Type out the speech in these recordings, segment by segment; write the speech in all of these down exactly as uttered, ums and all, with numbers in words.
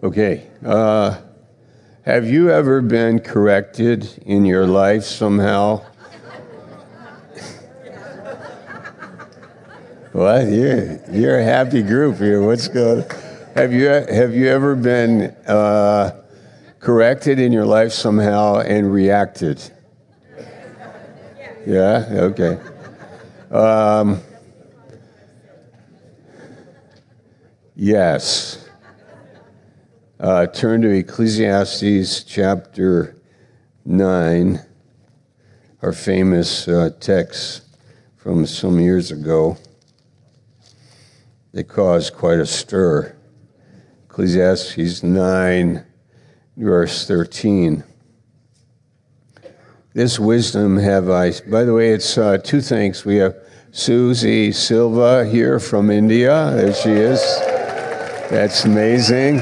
Okay. Uh, have you ever been corrected in your life somehow? What? You're, you're a happy group here. What's going on? Have you, have you ever been uh, corrected in your life somehow and reacted? Yeah? Okay. Um, yes. Uh, turn to Ecclesiastes chapter nine, our famous uh, text from some years ago that caused quite a stir. Ecclesiastes nine, verse thirteen. This wisdom have I... By the way, it's uh, two things. We have Susie Silva here from India. There she is. That's amazing.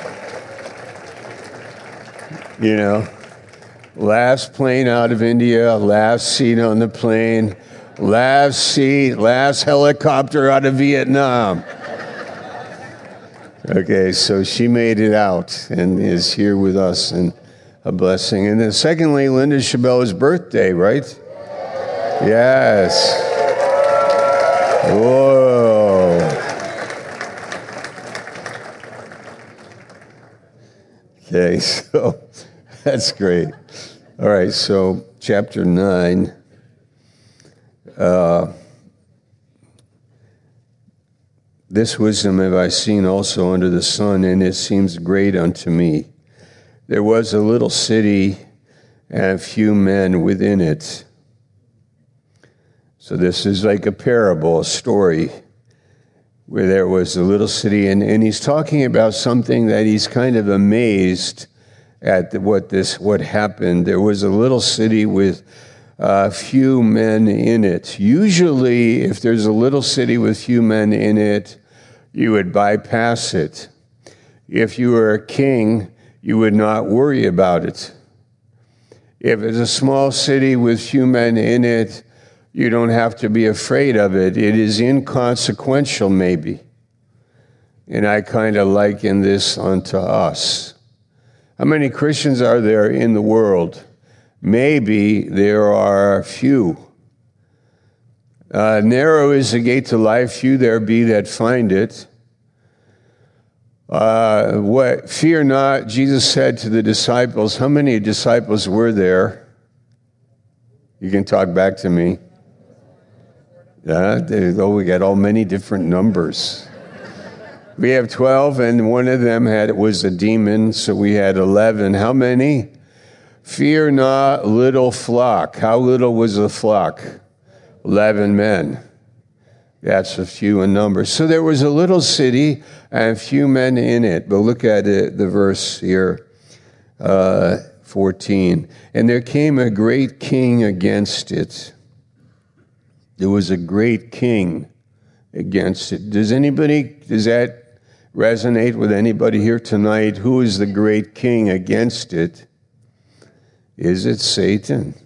You know, last plane out of India, last seat on the plane, last seat, last helicopter out of Vietnam. Okay, so she made it out and is here with us, and a blessing. And then secondly, Linda Chabela's birthday, right? Yes. Whoa. Okay, so that's great. All right, so chapter nine. Uh, this wisdom have I seen also under the sun, and it seems great unto me. There was a little city and few men within it. So this is like a parable, a story, where there was a little city, and, and he's talking about something that he's kind of amazed at the, what this what happened. There was a little city with uh, few men in it. Usually, if there's a little city with few men in it, you would bypass it. If you were a king, you would not worry about it. If it's a small city with few men in it, you don't have to be afraid of it. It is inconsequential, maybe. And I kind of liken this unto us. How many Christians are there in the world? Maybe there are few. Uh, narrow is the gate to life, few there be that find it. Uh, what? Fear not, Jesus said to the disciples. How many disciples were there? You can talk back to me. Yeah, they, oh, we got all many different numbers. We have twelve, and one of them had was a demon, so we had eleven. How many? Fear not, little flock. How little was the flock? Eleven men. That's a few in number. So there was a little city and few men in it. But look at it, the verse here, uh, fourteen. And there came a great king against it. There was a great king against it. Does anybody, does that resonate with anybody here tonight? Who is the great king against it? Is it Satan?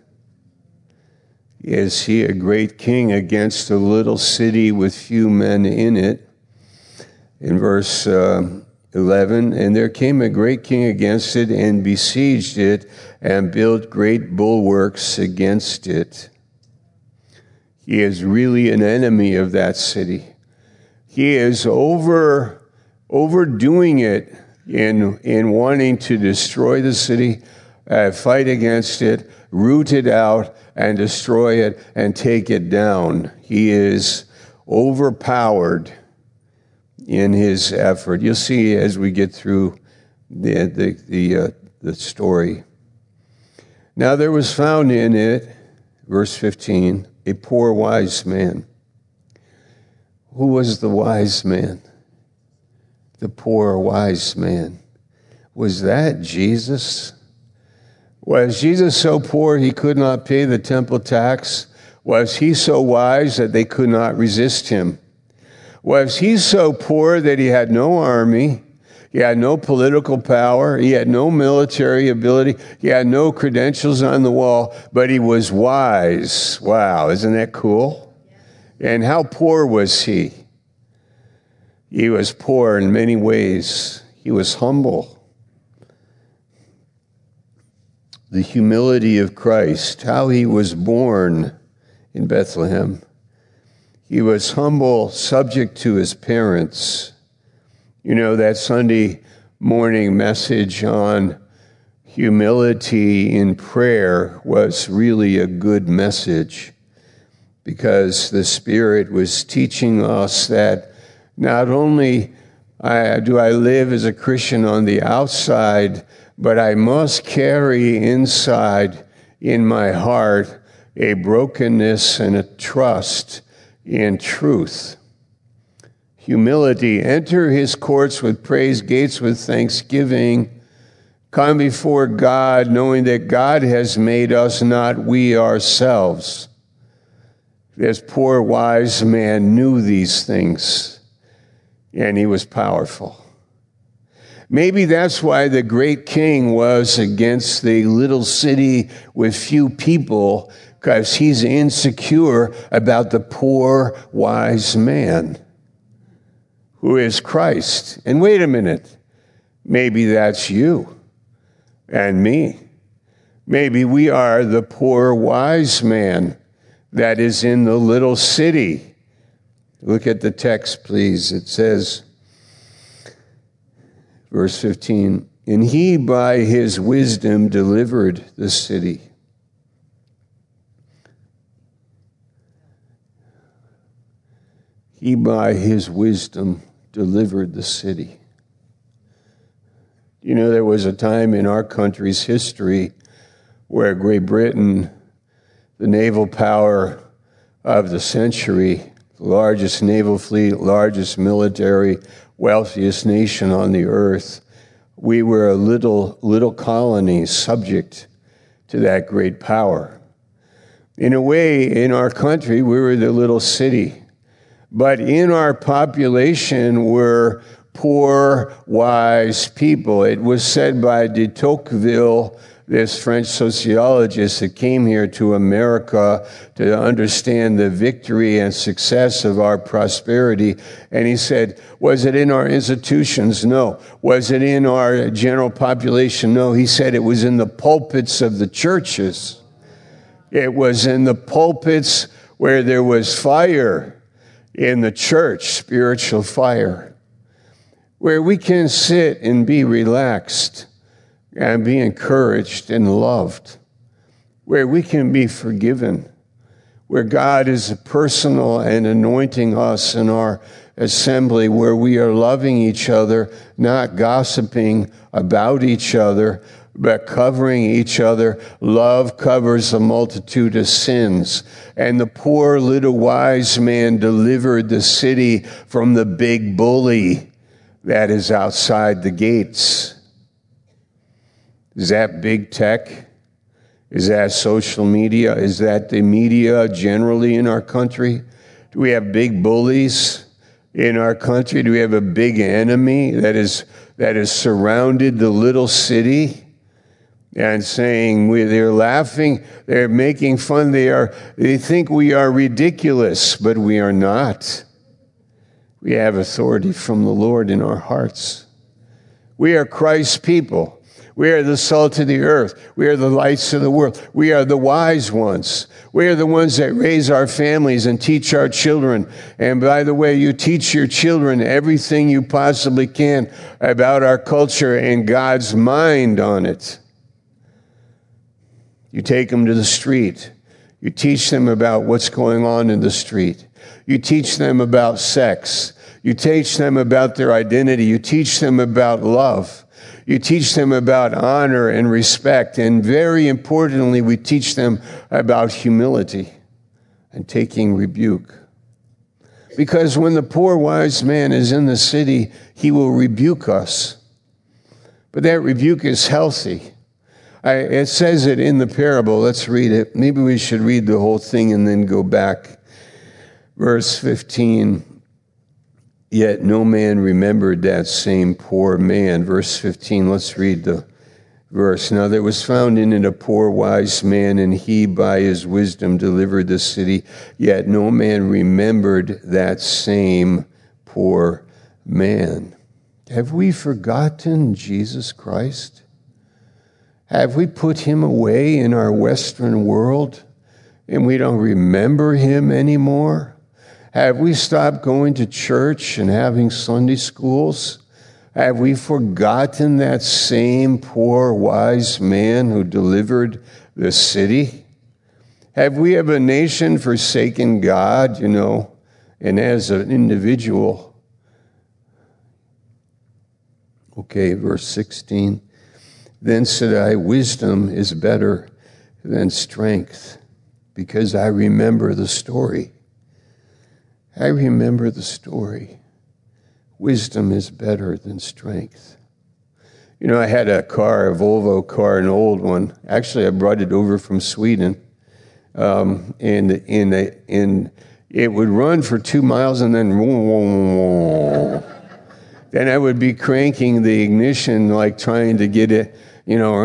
Is he a great king against a little city with few men in it? In verse uh, eleven, and there came a great king against it and besieged it and built great bulwarks against it. He is really an enemy of that city. He is over overdoing it in, in wanting to destroy the city, uh, fight against it, root it out, and destroy it and take it down. He is overpowered in his effort. You'll see as we get through the the the, uh, the story. Now there was found in it, verse fifteen, a poor wise man. Who was the wise man? The poor wise man. Was that Jesus? Was Jesus so poor he could not pay the temple tax? Was he so wise that they could not resist him? Was he so poor that he had no army? He had no political power. He had no military ability. He had no credentials on the wall, but he was wise. Wow, isn't that cool? And how poor was he? He was poor in many ways. He He was humble. The humility of Christ, how he was born in Bethlehem. He was humble, subject to his parents. You know, that Sunday morning message on humility in prayer was really a good message, because the Spirit was teaching us that not only I, do I live as a Christian on the outside, but I must carry inside in my heart a brokenness and a trust in truth. Humility. Enter his courts with praise, gates with thanksgiving. Come before God, knowing that God has made us, not we ourselves. This poor wise man knew these things, and he was powerful. Maybe that's why the great king was against the little city with few people, because he's insecure about the poor wise man who is Christ. And wait a minute, maybe that's you and me. Maybe we are the poor wise man that is in the little city. Look at the text, please. It says, verse fifteen, and he by his wisdom delivered the city. He by his wisdom delivered the city. You know, there was a time in our country's history where Great Britain, the naval power of the century, the largest naval fleet, largest military, wealthiest nation on the earth, we were a little little colony subject to that great power. In a way, in our country, we were the little city. But in our population were poor, wise people. It was said by de Tocqueville, this French sociologist that came here to America to understand the victory and success of our prosperity. And he said, was it in our institutions? No. Was it in our general population? No. He said it was in the pulpits of the churches. It was in the pulpits where there was fire in the church, spiritual fire, where we can sit and be relaxed and be encouraged and loved, where we can be forgiven, where God is personal and anointing us in our assembly, where we are loving each other, not gossiping about each other, but covering each other. Love covers a multitude of sins. And the poor little wise man delivered the city from the big bully that is outside the gates. Is that big tech? Is that social media? Is that the media generally in our country? Do we have big bullies in our country? Do we have a big enemy that is that has surrounded the little city? And saying, we, they're laughing, they're making fun, they are, they think we are ridiculous, but we are not. We have authority from the Lord in our hearts. We are Christ's people. We are the salt of the earth. We are the lights of the world. We are the wise ones. We are the ones that raise our families and teach our children. And by the way, you teach your children everything you possibly can about our culture and God's mind on it. You take them to the street. You teach them about what's going on in the street. You teach them about sex. You teach them about their identity. You teach them about love. You teach them about honor and respect. And very importantly, we teach them about humility and taking rebuke. Because when the poor wise man is in the city, he will rebuke us. But that rebuke is healthy. I, it says it in the parable. Let's read it. Maybe we should read the whole thing and then go back. Verse fifteen, yet no man remembered that same poor man. Verse fifteen, let's read the verse. Now there was found in it a poor wise man, and he by his wisdom delivered the city. Yet no man remembered that same poor man. Have we forgotten Jesus Christ? Have we put him away in our Western world and we don't remember him anymore? Have we stopped going to church and having Sunday schools? Have we forgotten that same poor wise man who delivered the city? Have we, as a nation, forsaken God, you know, and as an individual? Okay, verse sixteen. Then said I, wisdom is better than strength, because I remember the story. I remember the story. Wisdom is better than strength. You know, I had a car, a Volvo car, an old one. Actually, I brought it over from Sweden. Um, and, and, and it would run for two miles and then then I would be cranking the ignition, like trying to get it, you know,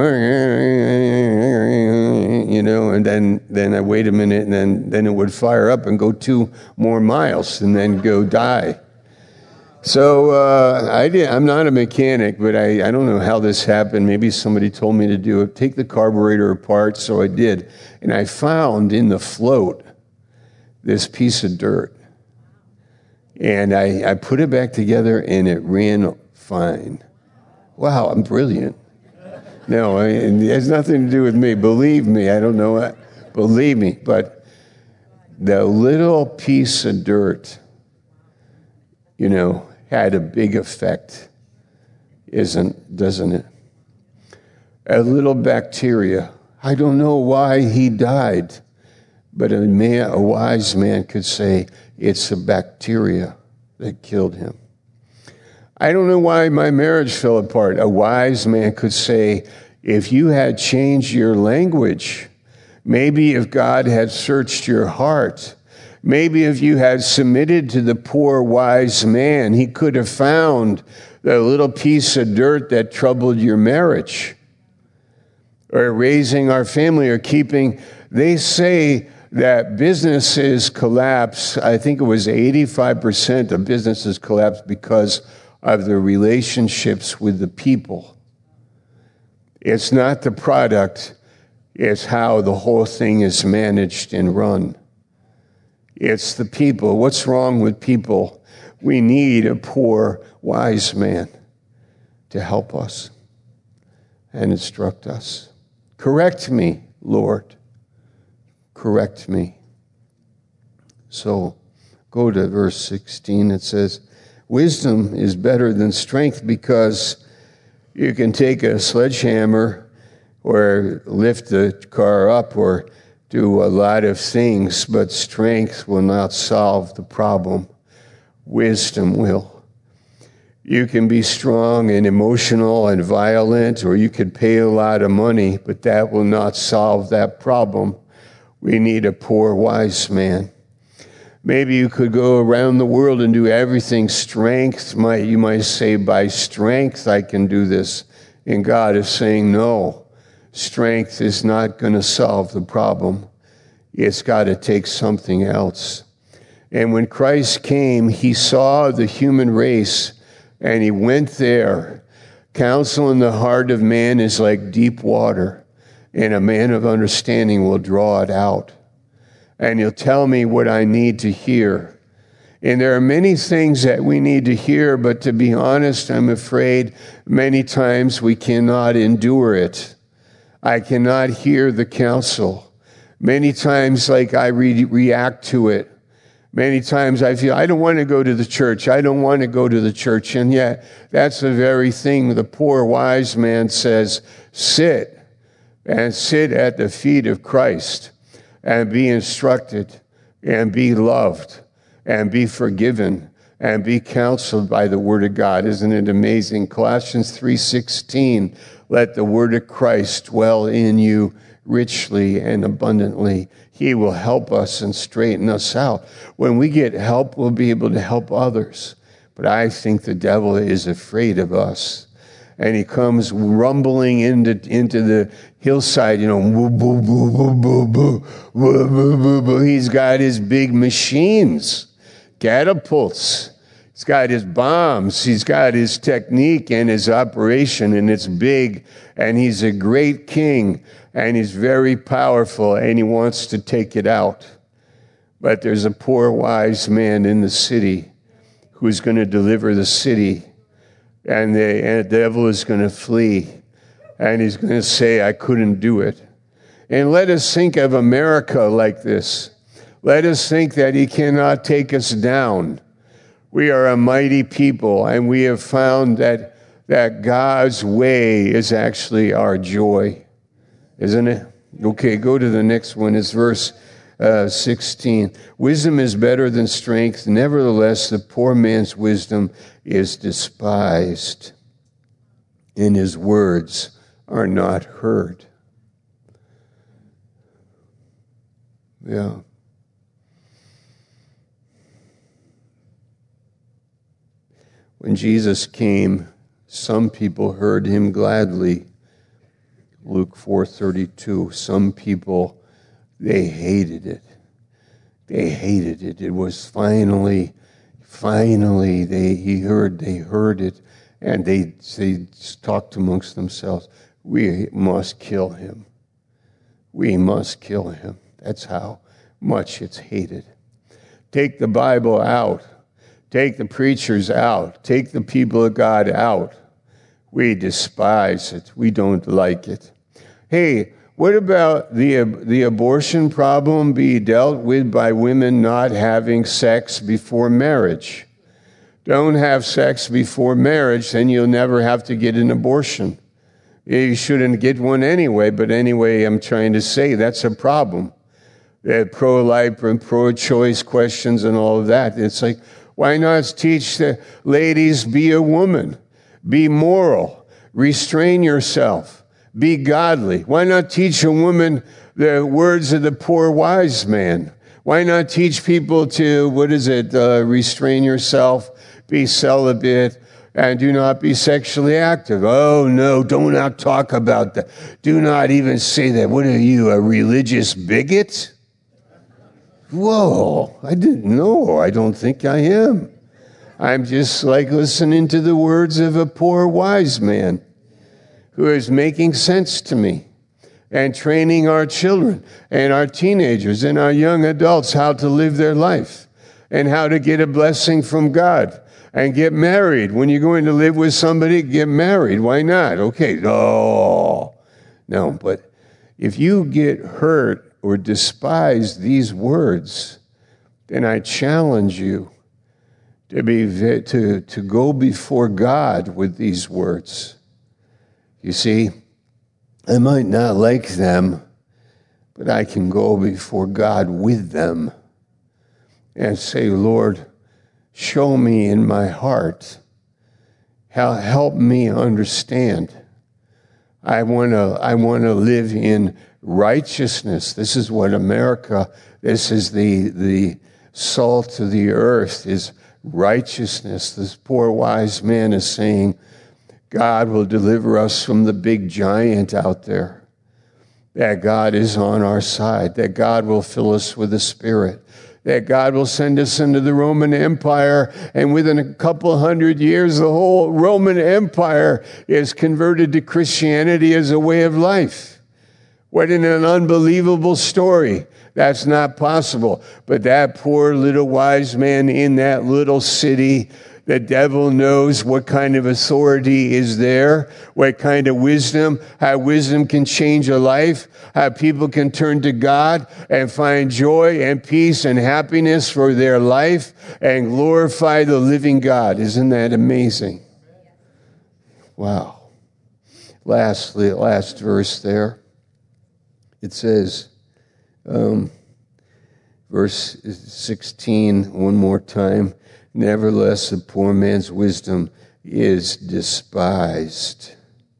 you know, and then, then I wait a minute, and then, then it would fire up and go two more miles and then go die. So uh, I did, I'm not a mechanic, but I, I don't know how this happened. Maybe somebody told me to do it. Take the carburetor apart, so I did. And I found in the float this piece of dirt. And I, I put it back together, and it ran fine. Wow, I'm brilliant. No, I, it has nothing to do with me. Believe me, I don't know what. Believe me. But the little piece of dirt, you know, had a big effect, isn't, doesn't it? A little bacteria. I don't know why he died, but a man, a wise man could say it's a bacteria that killed him. I don't know why my marriage fell apart. A wise man could say, if you had changed your language, maybe if God had searched your heart, maybe if you had submitted to the poor wise man, he could have found the little piece of dirt that troubled your marriage, or raising our family, or keeping. They say that businesses collapse. I think it was eighty-five percent of businesses collapse because of the relationships with the people. It's not the product, it's how the whole thing is managed and run. It's the people. What's wrong with people? We need a poor, wise man to help us and instruct us. Correct me, Lord. Correct me. So go to verse sixteen. It says, wisdom is better than strength, because you can take a sledgehammer or lift the car up or do a lot of things, but strength will not solve the problem. Wisdom will. You can be strong and emotional and violent, or you could pay a lot of money, but that will not solve that problem. We need a poor, wise man. Maybe you could go around the world and do everything. Strength, might you might say, by strength I can do this. And God is saying, no, strength is not going to solve the problem. It's got to take something else. And when Christ came, he saw the human race, and he went there. Counsel in the heart of man is like deep water, and a man of understanding will draw it out. And he'll tell me what I need to hear. And there are many things that we need to hear, but to be honest, I'm afraid many times we cannot endure it. I cannot hear the counsel. Many times, like, I re- react to it. Many times I feel, I don't want to go to the church. I don't want to go to the church. And yet, that's the very thing the poor wise man says, sit and sit at the feet of Christ and be instructed and be loved and be forgiven and be counseled by the word of God. Isn't it amazing? Colossians three sixteen, let the word of Christ dwell in you richly and abundantly. He will help us and straighten us out. When we get help, we'll be able to help others. But I think the devil is afraid of us. And he comes rumbling into, into the hillside, you know, boo, boo, boo, boo, boo, boo, boo, boo, boo, boo. He's got his big machines, catapults. He's got his bombs. He's got his technique and his operation, and it's big. And he's a great king, and he's very powerful, and he wants to take it out. But there's a poor wise man in the city who's going to deliver the city, and the, and the devil is going to flee, and he's going to say, I couldn't do it. And let us think of America like this. Let us think that he cannot take us down. We are a mighty people, and we have found that, that God's way is actually our joy, isn't it? Okay, go to the next one. It's verse uh, sixteen. Wisdom is better than strength. Nevertheless, the poor man's wisdom is despised, and his words are not heard. Yeah. When Jesus came, some people heard him gladly. Luke four thirty-two. Some people, they hated it. They hated it. It was finally, finally, they he heard, they heard it, and they, they talked amongst themselves, we must kill him. We must kill him. That's how much it's hated. Take the Bible out. Take the preachers out. Take the people of God out. We despise it. We don't like it. Hey, what about the, the abortion problem be dealt with by women not having sex before marriage? Don't have sex before marriage, then you'll never have to get an abortion. You shouldn't get one anyway, but anyway, I'm trying to say that's a problem. The pro-life and pro-choice questions and all of that. It's like, why not teach the ladies, be a woman, be moral, restrain yourself, be godly? Why not teach a woman the words of the poor wise man? Why not teach people to, what is it, uh, restrain yourself, be celibate, and do not be sexually active? Oh, no, do not talk about that. Do not even say that. What are you, a religious bigot? Whoa, I didn't know. I don't think I am. I'm just like listening to the words of a poor wise man who is making sense to me and training our children and our teenagers and our young adults how to live their life and how to get a blessing from God and get married. When you're going to live with somebody, get married. Why not? Okay. Oh, no, but if you get hurt or despise these words, then I challenge you to be to, to go before God with these words. You see, I might not like them, but I can go before God with them and say, Lord, show me in my heart how help me understand. I want to I want to live in righteousness. This is what America, this is the, the salt of the earth, is righteousness. This poor wise man is saying, God will deliver us from the big giant out there. That God is on our side. That God will fill us with the Spirit. That God will send us into the Roman Empire, and within a couple hundred years, the whole Roman Empire is converted to Christianity as a way of life. What an unbelievable story. That's not possible. But that poor little wise man in that little city, the devil knows what kind of authority is there, what kind of wisdom, how wisdom can change a life, how people can turn to God and find joy and peace and happiness for their life and glorify the living God. Isn't that amazing? Wow. Lastly, last verse there. It says, um, verse sixteen, one more time, nevertheless, the poor man's wisdom is despised.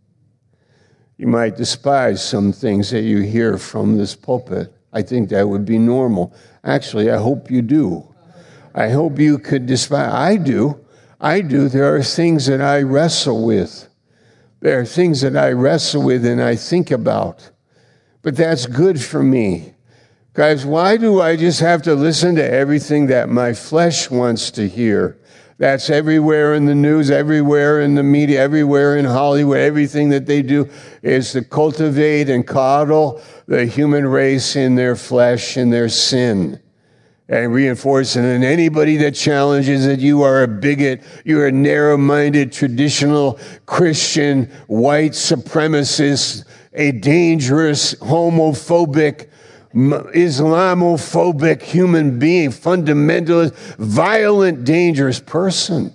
You might despise some things that you hear from this pulpit. I think that would be normal. Actually, I hope you do. I hope you could despise. I do. I do. There are things that I wrestle with. There are things that I wrestle with and I think about. But that's good for me. Guys, why do I just have to listen to everything that my flesh wants to hear, That's everywhere in the news, everywhere in the media, everywhere in Hollywood. Everything that they do is to cultivate and coddle the human race in their flesh and their sin, and reinforce it. And anybody that challenges it, you are a bigot, you are a narrow-minded, traditional Christian, white supremacist, a dangerous, homophobic, Islamophobic human being, fundamentalist, violent, dangerous person.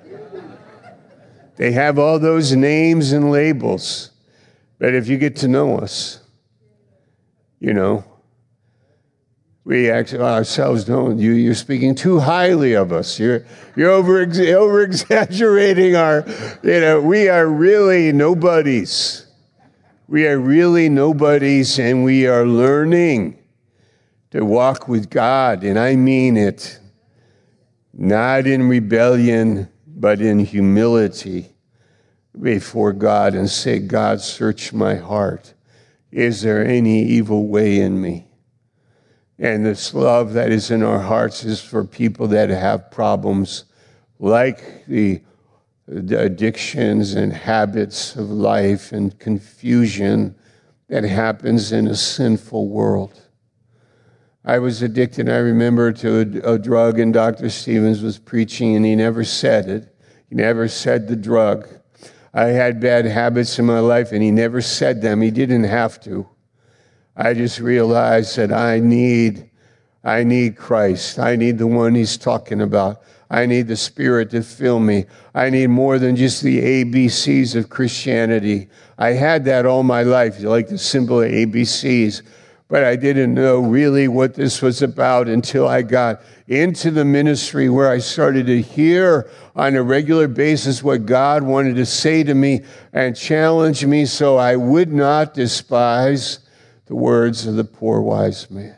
They have all those names and labels. But if you get to know us, you know, we actually ourselves don't. You, you're speaking too highly of us. You're you're over over exaggerating our. You know, we are really nobodies. We are really nobodies, and we are learning to walk with God, and I mean it. Not in rebellion, but in humility before God, and say, God, search my heart. Is there any evil way in me? And this love that is in our hearts is for people that have problems like the, the addictions and habits of life and confusion that happens in a sinful world. I was addicted, I remember, to a, a drug, and Doctor Stevens was preaching, and he never said it. He never said the drug. I had bad habits in my life, and he never said them. He didn't have to. I just realized that I need, I need Christ. I need the one he's talking about. I need the Spirit to fill me. I need more than just the A B Cs of Christianity. I had that all my life, like the simple A B Cs, but I didn't know really what this was about until I got into the ministry, where I started to hear on a regular basis what God wanted to say to me and challenge me so I would not despise the words of the poor wise man.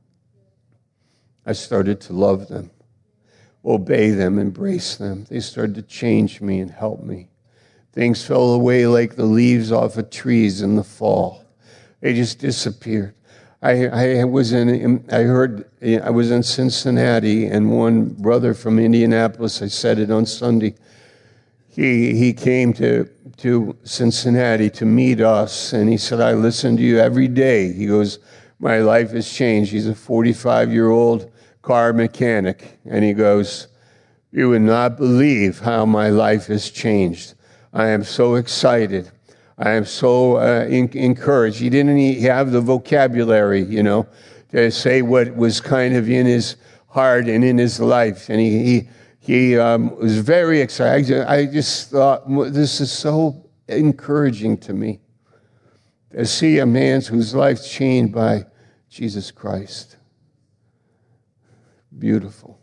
I started to love them, obey them, embrace them. They started to change me and help me. Things fell away like the leaves off of trees in the fall. They just disappeared. I, I was in, I heard, I was in Cincinnati, and one brother from Indianapolis, I said it on Sunday, he he came to, to Cincinnati to meet us, and he said, I listen to you every day. He goes, my life has changed. He's a forty-five-year-old car mechanic, and he goes, you would not believe how my life has changed. I am so excited. I am so uh, in- encouraged. He didn't even have the vocabulary, you know, to say what was kind of in his heart and in his life. And he he, he um, was very excited. I just thought, this is so encouraging to me, to see a man whose life's changed by Jesus Christ. Beautiful.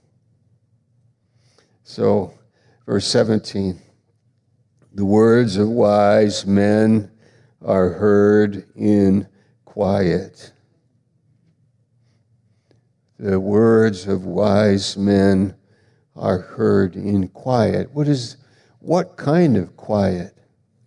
So, verse seventeen. The words of wise men are heard in quiet. The words of wise men are heard in quiet. What is, what kind of quiet?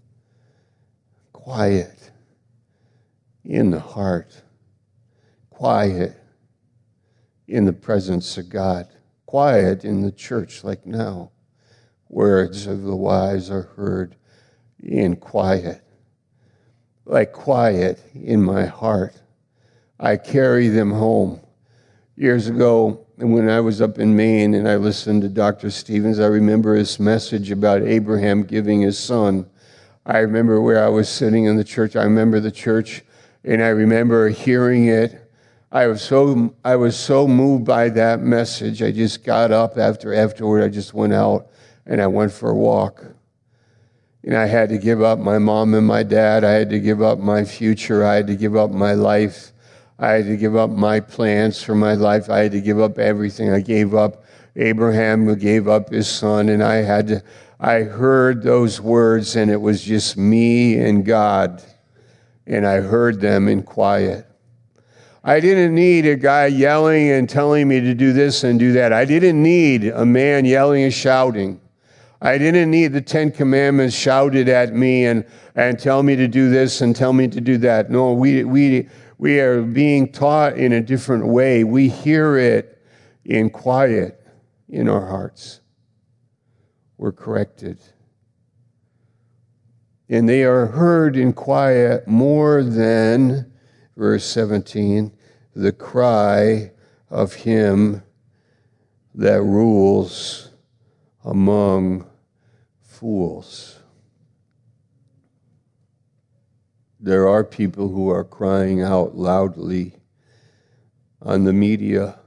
Quiet in the heart. Quiet in the presence of God. Quiet in the church like now. Words of the wise are heard in quiet. Like quiet in my heart. I carry them home. Years ago, when I was up in Maine and I listened to Doctor Stevens, I remember his message about Abraham giving his son. I remember where I was sitting in the church. I remember the church, and I remember hearing it. I was so I was so moved by that message. I just got up after afterward. I just went out and I went for a walk. And I had to give up my mom and my dad. I had to give up my future. I had to give up my life. I had to give up my plans for my life. I had to give up everything. I gave up Abraham, who gave up his son, and I had to, I heard those words, and it was just me and God. And I heard them in quiet. I didn't need a guy yelling and telling me to do this and do that. I didn't need a man yelling and shouting. I didn't need the Ten Commandments shouted at me and, and tell me to do this and tell me to do that. No, we we we are being taught in a different way. We hear it in quiet in our hearts. were corrected. And they are heard in quiet more than, verse seventeen, the cry of him that rules among fools. There are people who are crying out loudly on the media.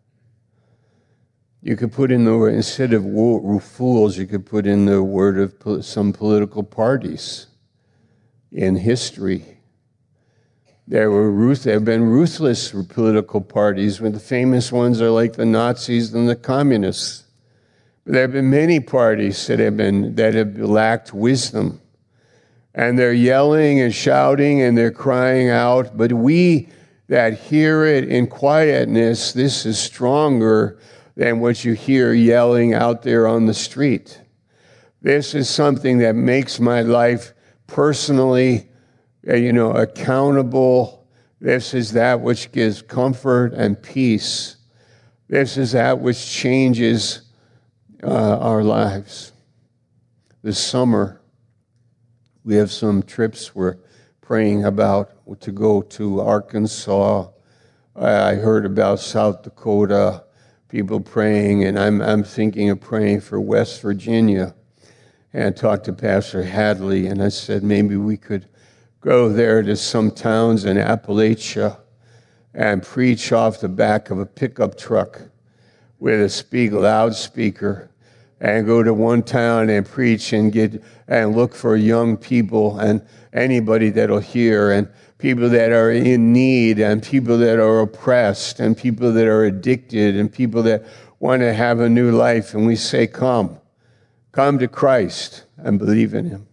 You could put in the word, instead of wo- fools, you could put in the word of po- some political parties in history. There were ruth, there have been ruthless political parties, when the famous ones are like the Nazis and the communists. But there have been many parties that have been that have lacked wisdom. And they're yelling and shouting and they're crying out. But we that hear it in quietness, this is stronger than what you hear yelling out there on the street. This is something that makes my life personally, you know, accountable. This is that which gives comfort and peace. This is that which changes uh, our lives. This summer, we have some trips we're praying about to go to Arkansas. I heard about South Dakota, people praying, and I'm I'm thinking of praying for West Virginia. And I talked to Pastor Hadley, and I said maybe we could go there to some towns in Appalachia and preach off the back of a pickup truck with a speak loudspeaker, and go to one town and preach and get and look for young people and anybody that'll hear, and people that are in need, and people that are oppressed, and people that are addicted, and people that want to have a new life. And we say, come, come to Christ and believe in him.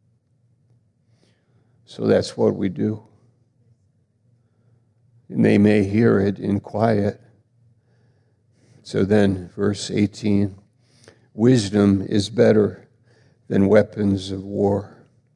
So that's what we do. And they may hear it in quiet. So then, verse eighteen, wisdom is better than weapons of war.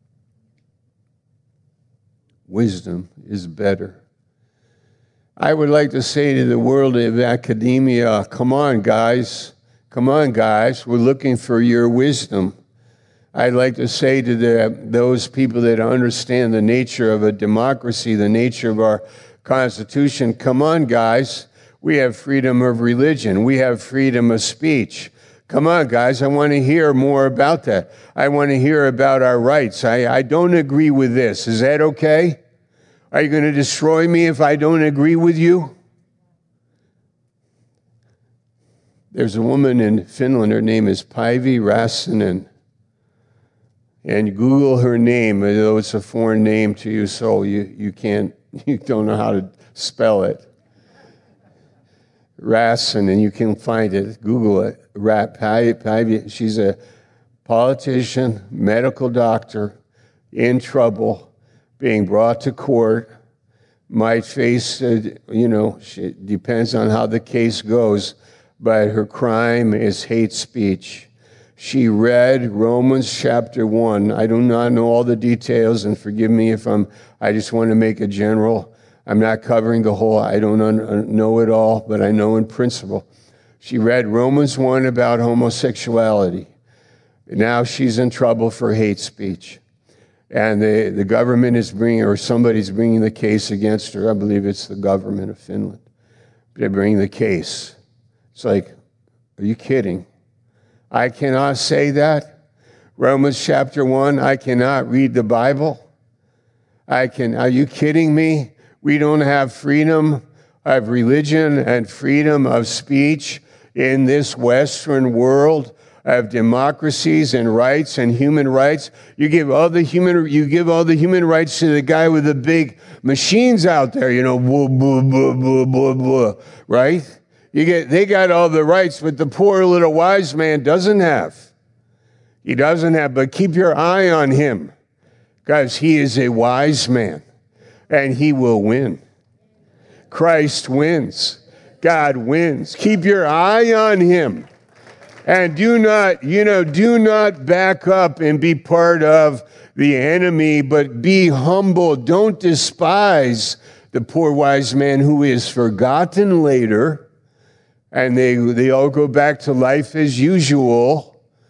Wisdom is better. I would like to say to the world of academia, come on, guys. Come on, guys. We're looking for your wisdom. I'd like to say to the, those people that understand the nature of a democracy, the nature of our Constitution, come on, guys. We have freedom of religion. We have freedom of speech. Come on, guys. I want to hear more about that. I want to hear about our rights. I, I don't agree with this. Is that okay? Are you going to destroy me if I don't agree with you? There's a woman in Finland. Her name is Päivi Räsänen. And Google her name, though it's a foreign name to you, so you, you can't, you don't know how to spell it. Räsänen, you can find it. Google it. Päivi, she's a politician, medical doctor, in trouble, being brought to court, might face, uh, you know, it depends on how the case goes, but her crime is hate speech. She read Romans chapter one. I do not know all the details, and forgive me if I'm, I just want to make a general. I'm not covering the whole, I don't un- know it all, but I know in principle. She read Romans one about homosexuality. Now she's in trouble for hate speech. And the, the government is bringing, or somebody's bringing the case against her. I believe it's the government of Finland. They're bringing the case. It's like, are you kidding? I cannot say that. Romans chapter one, I cannot read the Bible. I can, are you kidding me? We don't have freedom of religion and freedom of speech in this Western world of democracies and rights and human rights. You give all the human, you give all the human rights to the guy with the big machines out there, you know, blah, blah, blah, blah, blah, blah, right? You get, they got all the rights, but the poor little wise man doesn't have. He doesn't have, but keep your eye on him, because he is a wise man, and he will win. Christ wins. God wins. Keep your eye on him. And do not, you know, do not back up and be part of the enemy, but be humble. Don't despise the poor wise man who is forgotten later. And they, they all go back to life as usual.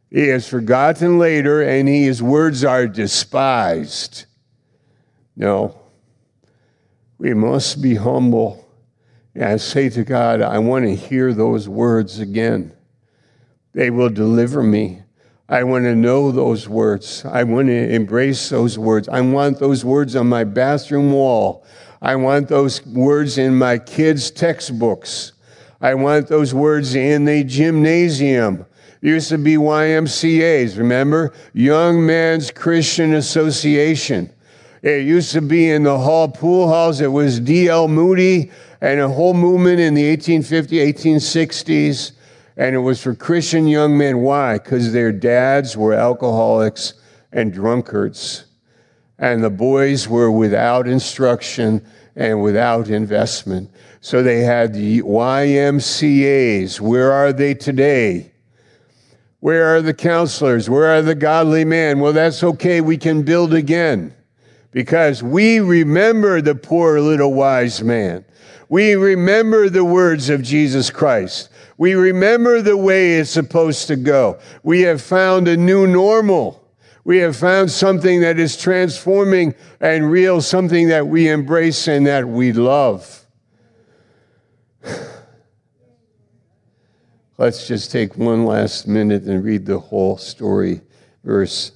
He is forgotten later, and his words are despised. No, we must be humble and say to God, I want to hear those words again. They will deliver me. I want to know those words. I want to embrace those words. I want those words on my bathroom wall. I want those words in my kids' textbooks. I want those words in the gymnasium. There used to be Y M C As, remember? Young Men's Christian Association. It used to be in the hall, pool halls. It was D L Moody and a whole movement in the eighteen fifties, eighteen sixties. And it was for Christian young men. Why? Because their dads were alcoholics and drunkards. And the boys were without instruction and without investment. So they had the Y M C As. Where are they today? Where are the counselors? Where are the godly men? Well, that's okay. We can build again. Because we remember the poor little wise man. We remember the words of Jesus Christ. We remember the way it's supposed to go. We have found a new normal. We have found something that is transforming and real, something that we embrace and that we love. Let's just take one last minute and read the whole story. Verse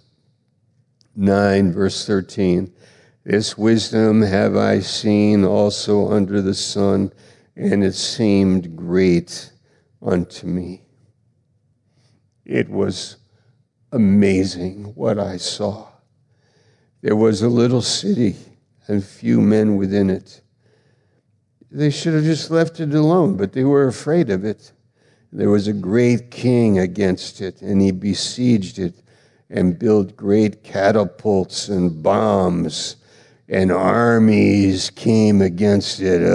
nine, verse thirteen. This wisdom have I seen also under the sun, and it seemed great unto me. It was amazing what I saw. There was a little city and few men within it. They should have just left it alone, but they were afraid of it. There was a great king against it, and he besieged it and built great catapults and bombs, and armies came against it.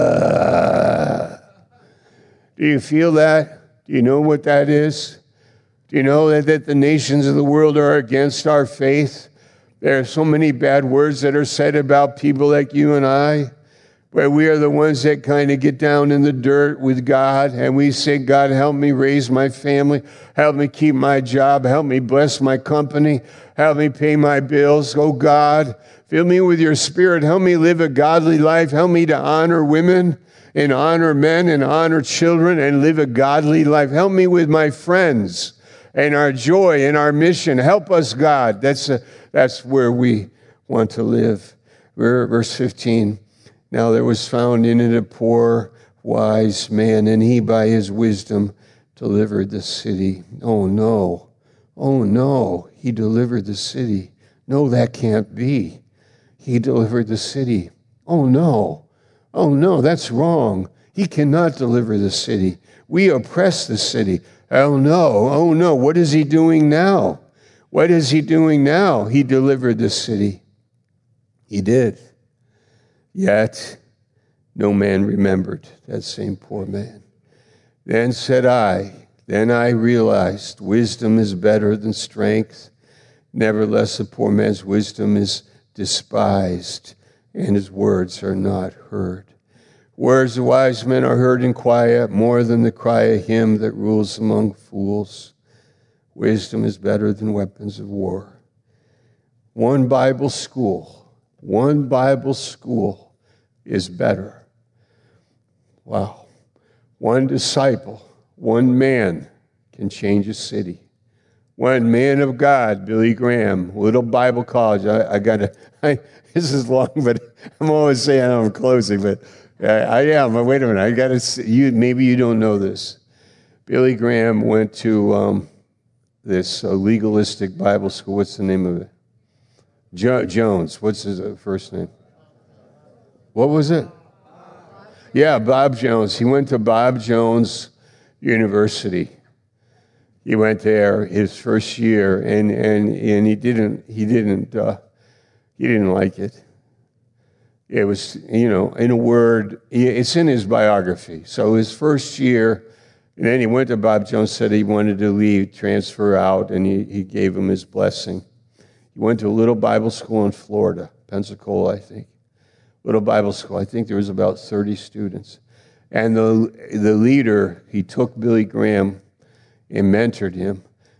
Uh, do you feel that? Do you know what that is? Do you know that, that the nations of the world are against our faith? There are so many bad words that are said about people like you and I, where we are the ones that kind of get down in the dirt with God, and we say, God, help me raise my family, help me keep my job, help me bless my company, help me pay my bills. Oh God, fill me with your spirit, help me live a godly life, help me to honor women and honor men and honor children and live a godly life. Help me with my friends and our joy and our mission. Help us, God. That's a, that's where we want to live. Verse fifteen. Now there was found in it a poor, wise man, and he by his wisdom delivered the city. Oh no, oh no, he delivered the city. No, that can't be. He delivered the city. Oh no, oh no, that's wrong. He cannot deliver the city. We oppress the city. Oh no, oh no, what is he doing now? What is he doing now? He delivered the city. He did. Yet no man remembered that same poor man. Then said I, then I realized wisdom is better than strength. Nevertheless, a poor man's wisdom is despised, and his words are not heard. Words of wise men are heard in quiet, more than the cry of him that rules among fools. Wisdom is better than weapons of war. One Bible school, one Bible school is better. Wow. One disciple, one man can change a city. One man of God, Billy Graham, little Bible college. I, I got to, this is long, but I'm always saying I'm closing, but I, I am. But wait a minute, I got to, you, maybe you don't know this. Billy Graham went to um, this uh, legalistic Bible school. What's the name of it? Jo- Jones. What's his uh, first name? What was it? Yeah, Bob Jones. He went to Bob Jones University. He went there his first year, and and and he didn't he didn't uh, he didn't like it. It was, you know, in a word, it's in his biography. So his first year, and then he went to Bob Jones, said he wanted to leave, transfer out, and he, he gave him his blessing. He went to a little Bible school in Florida, Pensacola, I think. Little Bible school. I think there was about thirty students. And the the leader, he took Billy Graham and mentored him.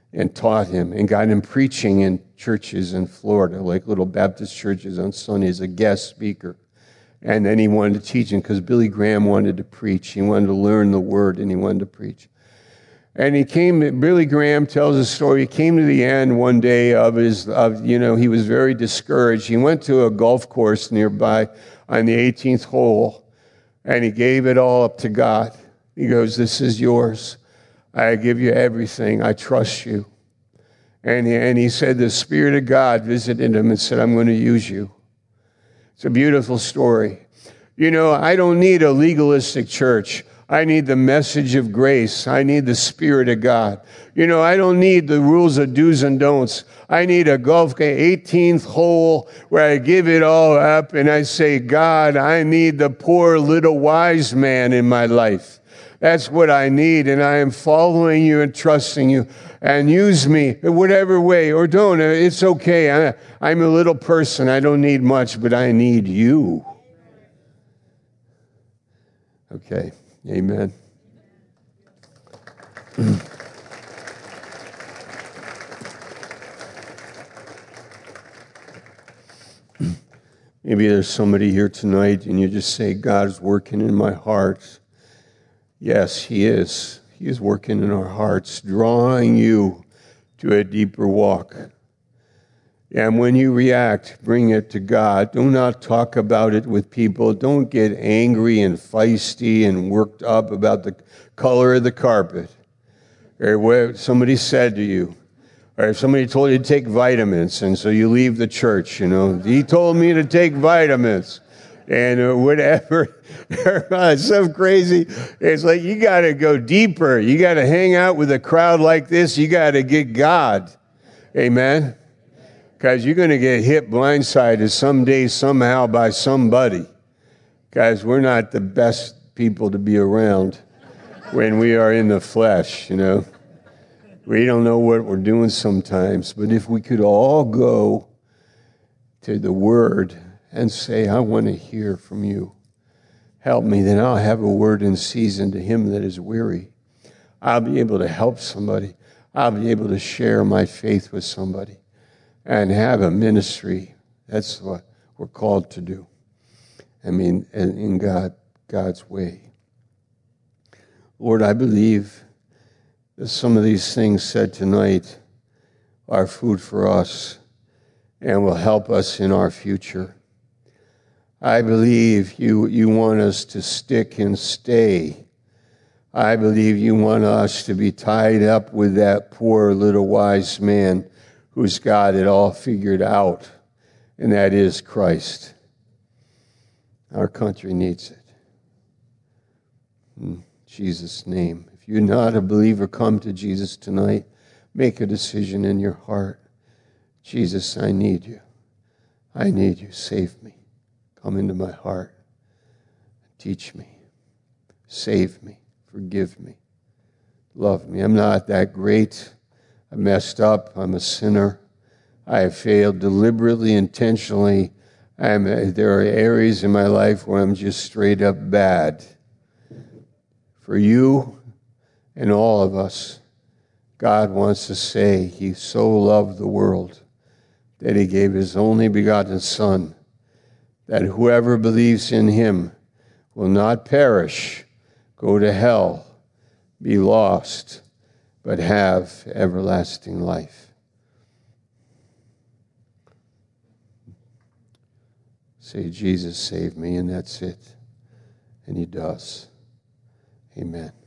and taught him and got him preaching in churches in Florida, like little Baptist churches on Sunday as a guest speaker. And then he wanted to teach him because Billy Graham wanted to preach. He wanted to learn the word and he wanted to preach. And he came, Billy Graham tells a story. He came to the end one day of his, of, you know, he was very discouraged. He went to a golf course nearby on the eighteenth hole, and he gave it all up to God. He goes, "This is yours. I give you everything. I trust you." And he, and he said the Spirit of God visited him and said, "I'm going to use you." It's a beautiful story. You know, I don't need a legalistic church. I need the message of grace. I need the Spirit of God. You know, I don't need the rules of do's and don'ts. I need a golf game, eighteenth hole, where I give it all up and I say, "God, I need the poor little wise man in my life. That's what I need, and I am following you and trusting you. And use me in whatever way, or don't. It's okay. I, I'm a little person. I don't need much, but I need you." Okay. Amen. Maybe there's somebody here tonight and you just say, "God's working in my heart." Yes, He is. He is working in our hearts, drawing you to a deeper walk. And when you react, bring it to God. Do not talk about it with people. Don't get angry and feisty and worked up about the color of the carpet, or what somebody said to you, or if somebody told you to take vitamins, and so you leave the church. You know, "He told me to take vitamins," and uh, whatever. It's so crazy. It's like you got to go deeper. You got to hang out with a crowd like this. You got to get God. Amen. Because you're going to get hit blindsided someday, somehow, by somebody. Guys, we're not the best people to be around when we are in the flesh, you know. We don't know what we're doing sometimes. But if we could all go to the Word and say, "I want to hear from you. Help me," then I'll have a word in season to him that is weary. I'll be able to help somebody. I'll be able to share my faith with somebody and have a ministry. That's what we're called to do. I mean, in God, God's way. Lord, I believe that some of these things said tonight are food for us and will help us in our future. I believe you, you want us to stick and stay. I believe you want us to be tied up with that poor little wise man who's got it all figured out, and that is Christ. Our country needs it. In Jesus' name. If you're not a believer, come to Jesus tonight. Make a decision in your heart. "Jesus, I need you. I need you. Save me. Come into my heart. Teach me. Save me. Forgive me. Love me. I'm not that great. I messed up. I'm a sinner. I have failed deliberately, intentionally. I'm, there are areas in my life where I'm just straight up bad. For you and all of us, God wants to say He so loved the world that He gave His only begotten Son, that whoever believes in Him will not perish, go to hell, be lost, but have everlasting life. Say, "Jesus, save me," and that's it. And He does. Amen.